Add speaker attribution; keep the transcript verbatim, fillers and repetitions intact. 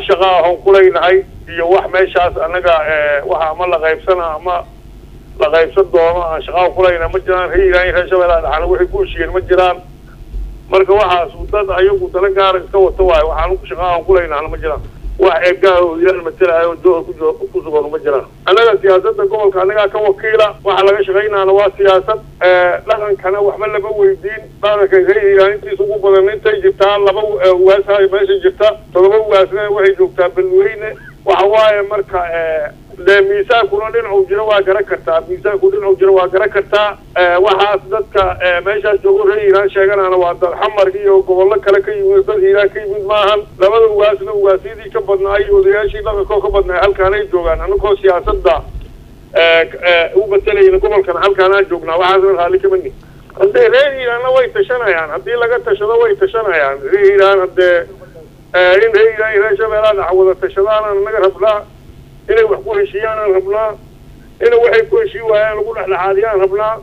Speaker 1: shaqaa aan kulaynahay iyo wax meeshaas anaga waxa ama la qaybsana ama la qaybsan doono aan shaqaa kulayna ma jiraan hay'adaha reer Shabeellaha Dhexe waxay ku heshiiyeen ma jiraan marka waxaas dad ayagu dana gaar iska wato waay waxaan ku shaqaa aan kulayna ma jiraan wax eegaa oo yar matalayo dooh ku ku sugan ma jiraan anaga siyaasadda gobolka anaga ka wakiila waxa laga shaqeynaa waa siyaasad ee dhaqankana waxba lama weydiin dhaqanka hay'adaha intii ugu badan intay jirtaa laba waasaay meesha jirta todoba waasna waxay joogtaa balweyne waxa waaye marka ee de miisaan kuna dhinac jiro waa garan kartaa miisaan ku dhinac jiro waa garan kartaa waxaas dadka meesha joogo reeyaan sheeganana waa dad xamar iyo gobollo kale ka yimid dad Hiiraan ka yimid maahan labada waasna waasidii ka badnaay odayaashii dhaqanka ka badnaay halkaan ay joogaan anagoo siyaasadda ee u batalay gobolkan halkaan aan joognaa waxaas hal ka mani hadee reeyaan way tashanayaan hadii laga tashado way tashanayaan reeyaan hadee in reeyaan reer Shabeellaha Dhexe wada tashadaan naga rabnaa inay wax ku heshiiyaan rabnaa inay waxay ku heshiiyaan lagu dhaxlaadiyaan rabnaa